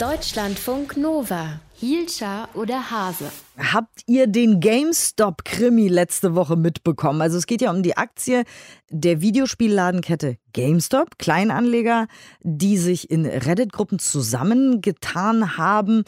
Deutschlandfunk Nova. Hielscher oder Hase? Habt ihr den GameStop-Krimi letzte Woche mitbekommen? Also es geht ja um die Aktie der Videospielladenkette GameStop. Kleinanleger, die sich in Reddit-Gruppen zusammengetan haben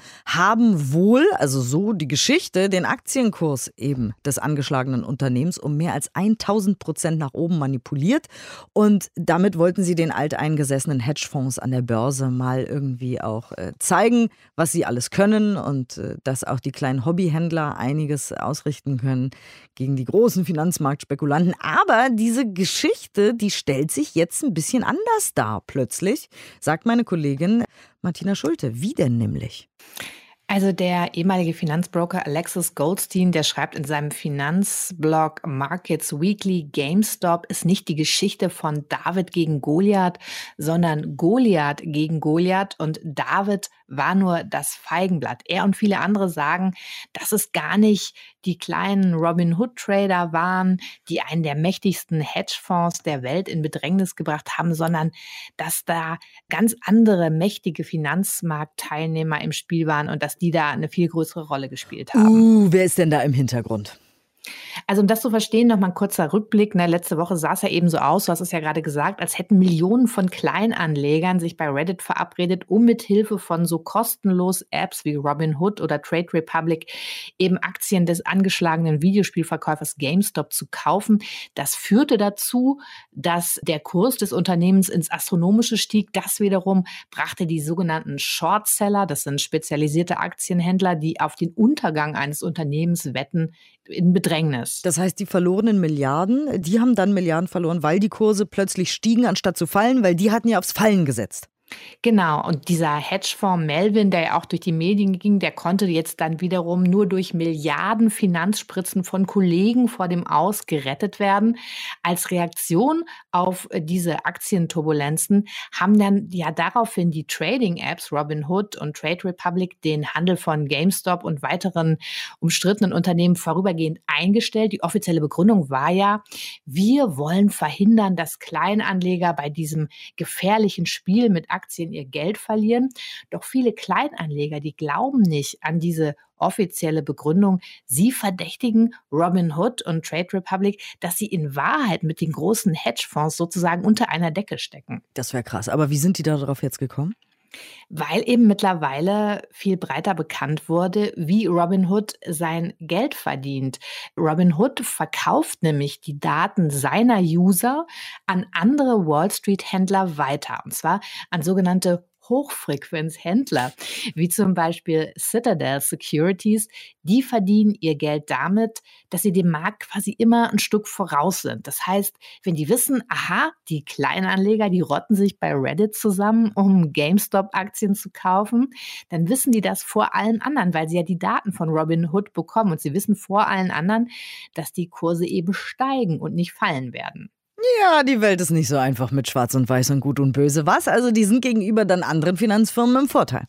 wohl, also so die Geschichte, den Aktienkurs eben des angeschlagenen Unternehmens um mehr als 1000% nach oben manipuliert. Und damit wollten sie den alteingesessenen Hedgefonds an der Börse mal irgendwie auch zeigen, was sie alles können und dass auch die kleinen Hobbyhändler einiges ausrichten können gegen die großen Finanzmarktspekulanten. Aber diese Geschichte, die stellt sich jetzt ein bisschen anders dar plötzlich, sagt meine Kollegin Martina Schulte. Wie denn nämlich? Also der ehemalige Finanzbroker Alexis Goldstein, der schreibt in seinem Finanzblog Markets Weekly, GameStop ist nicht die Geschichte von David gegen Goliath, sondern Goliath gegen Goliath und David war nur das Feigenblatt. Er und viele andere sagen, dass es gar nicht die kleinen Robinhood-Trader waren, die einen der mächtigsten Hedgefonds der Welt in Bedrängnis gebracht haben, sondern dass da ganz andere mächtige Finanzmarktteilnehmer im Spiel waren und dass die da eine viel größere Rolle gespielt haben. Wer ist denn da im Hintergrund? Also um das zu verstehen, noch mal ein kurzer Rückblick. Letzte Woche sah es ja eben so aus, du hast es ja gerade gesagt, als hätten Millionen von Kleinanlegern sich bei Reddit verabredet, um mit Hilfe von so kostenlos Apps wie Robinhood oder Trade Republic eben Aktien des angeschlagenen Videospielverkäufers GameStop zu kaufen. Das führte dazu, dass der Kurs des Unternehmens ins Astronomische stieg. Das wiederum brachte die sogenannten Shortseller, das sind spezialisierte Aktienhändler, die auf den Untergang eines Unternehmens wetten, in Bedrängnis. Das heißt, die verlorenen Milliarden, die haben dann Milliarden verloren, weil die Kurse plötzlich stiegen, anstatt zu fallen, weil die hatten ja aufs Fallen gesetzt. Genau, und dieser Hedgefonds Melvin, der ja auch durch die Medien ging, der konnte jetzt dann wiederum nur durch Milliarden Finanzspritzen von Kollegen vor dem Aus gerettet werden. Als Reaktion auf diese Aktienturbulenzen haben dann ja daraufhin die Trading-Apps Robinhood und Trade Republic den Handel von GameStop und weiteren umstrittenen Unternehmen vorübergehend eingestellt. Die offizielle Begründung war ja, wir wollen verhindern, dass Kleinanleger bei diesem gefährlichen Spiel mit Aktien ihr Geld verlieren. Doch viele Kleinanleger, die glauben nicht an diese offizielle Begründung. Sie verdächtigen Robinhood und Trade Republic, dass sie in Wahrheit mit den großen Hedgefonds sozusagen unter einer Decke stecken. Das wäre krass. Aber wie sind die darauf jetzt gekommen? Weil eben mittlerweile viel breiter bekannt wurde, wie Robinhood sein Geld verdient. Robinhood verkauft nämlich die Daten seiner User an andere Wall-Street-Händler weiter. Und zwar an sogenannte Hochfrequenzhändler, wie zum Beispiel Citadel Securities, die verdienen ihr Geld damit, dass sie dem Markt quasi immer ein Stück voraus sind. Das heißt, wenn die wissen, aha, die Kleinanleger, die rotten sich bei Reddit zusammen, um GameStop-Aktien zu kaufen, dann wissen die das vor allen anderen, weil sie ja die Daten von Robinhood bekommen und sie wissen vor allen anderen, dass die Kurse eben steigen und nicht fallen werden. Ja, die Welt ist nicht so einfach mit Schwarz und Weiß und Gut und Böse. Was? Also die sind gegenüber dann anderen Finanzfirmen im Vorteil.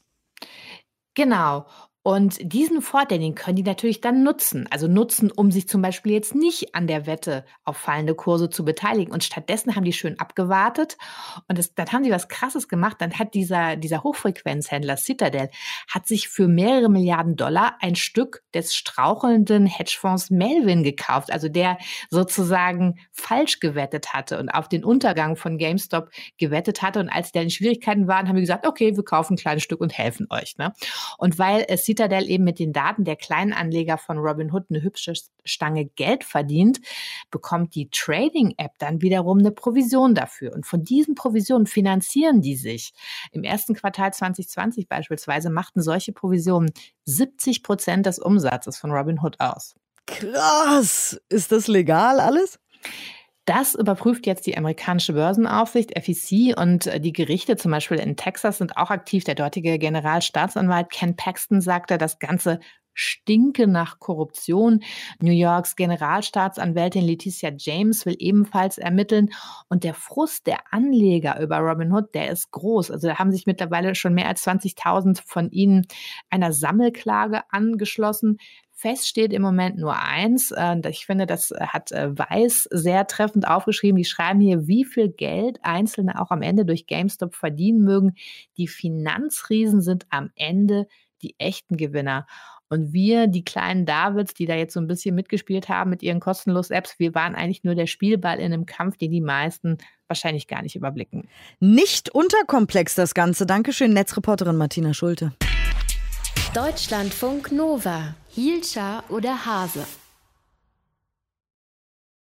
Genau. Und diesen Vorteil, den können die natürlich dann nutzen. Also nutzen, um sich zum Beispiel jetzt nicht an der Wette auf fallende Kurse zu beteiligen. Und stattdessen haben die schön abgewartet. Und dann haben die was Krasses gemacht. Dann hat dieser Hochfrequenzhändler Citadel hat sich für mehrere Milliarden Dollar ein Stück des strauchelnden Hedgefonds Melvin gekauft. Also der sozusagen falsch gewettet hatte und auf den Untergang von GameStop gewettet hatte. Und als die dann in Schwierigkeiten waren, haben wir gesagt, okay, wir kaufen ein kleines Stück und helfen euch. Ne? Und weil Citadel eben mit den Daten der Kleinanleger von Robinhood eine hübsche Stange Geld verdient, bekommt die Trading-App dann wiederum eine Provision dafür. Und von diesen Provisionen finanzieren die sich. Im ersten Quartal 2020 beispielsweise machten solche Provisionen 70% des Umsatzes von Robinhood aus. Krass! Ist das legal alles? Das überprüft jetzt die amerikanische Börsenaufsicht, FEC, und die Gerichte, zum Beispiel in Texas, sind auch aktiv. Der dortige Generalstaatsanwalt Ken Paxton sagte, das Ganze stinke nach Korruption. New Yorks Generalstaatsanwältin Letitia James will ebenfalls ermitteln. Und der Frust der Anleger über Robinhood, der ist groß. Also da haben sich mittlerweile schon mehr als 20.000 von ihnen einer Sammelklage angeschlossen. Fest steht im Moment nur eins. Ich finde, das hat Weiß sehr treffend aufgeschrieben. Die schreiben hier, wie viel Geld Einzelne auch am Ende durch GameStop verdienen mögen. Die Finanzriesen sind am Ende die echten Gewinner. Und wir, die kleinen Davids, die da jetzt so ein bisschen mitgespielt haben mit ihren kostenlosen Apps, wir waren eigentlich nur der Spielball in einem Kampf, den die meisten wahrscheinlich gar nicht überblicken. Nicht unterkomplex das Ganze. Dankeschön, Netzreporterin Martina Schulte. Deutschlandfunk Nova. Hielscher oder Hase?